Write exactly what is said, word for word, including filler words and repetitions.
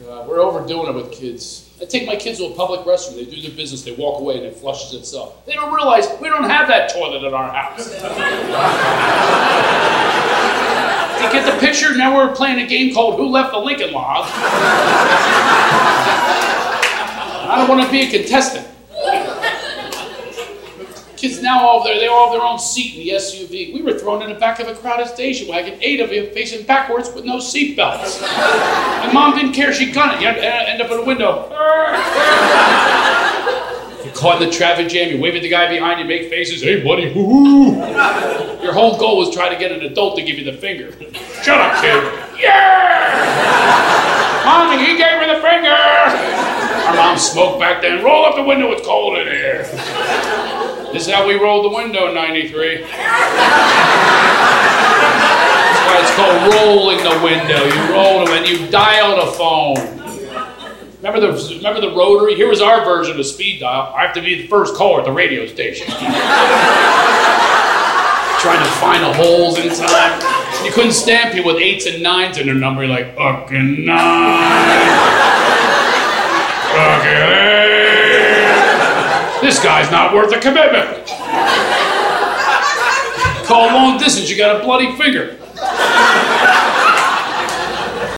God, we're overdoing it with kids. I take my kids to a public restroom. They do their business. They walk away and it flushes itself. They don't realize we don't have that toilet in our house. You get the picture? Now we're playing a game called Who Left the Lincoln Log? I don't want to be a contestant. Kids now all there, they all have their own seat in the S U V. We were thrown in the back of a crowded station wagon, eight of you facing backwards with no seat belts. And Mom didn't care, she gun it. You end up in a window. You're caught in the traffic jam, you wave at the guy behind you, make faces, hey buddy, woo-hoo. Your whole goal was try to get an adult to give you the finger. Shut up, kid. Yeah! Mommy, he gave her the finger! Our mom smoked back then, roll up the window, it's cold in here. This is how we rolled the window in ninety-three. That's why it's called rolling the window. You roll them and you dial the phone. Remember the, remember the rotary? Here was our version of speed dial. I have to be the first caller at the radio station. Trying to find the holes inside. You couldn't stamp people with eights and nines in their number. You're like, fucking nine. Fucking this guy's not worth the commitment. Call long distance, you got a bloody finger.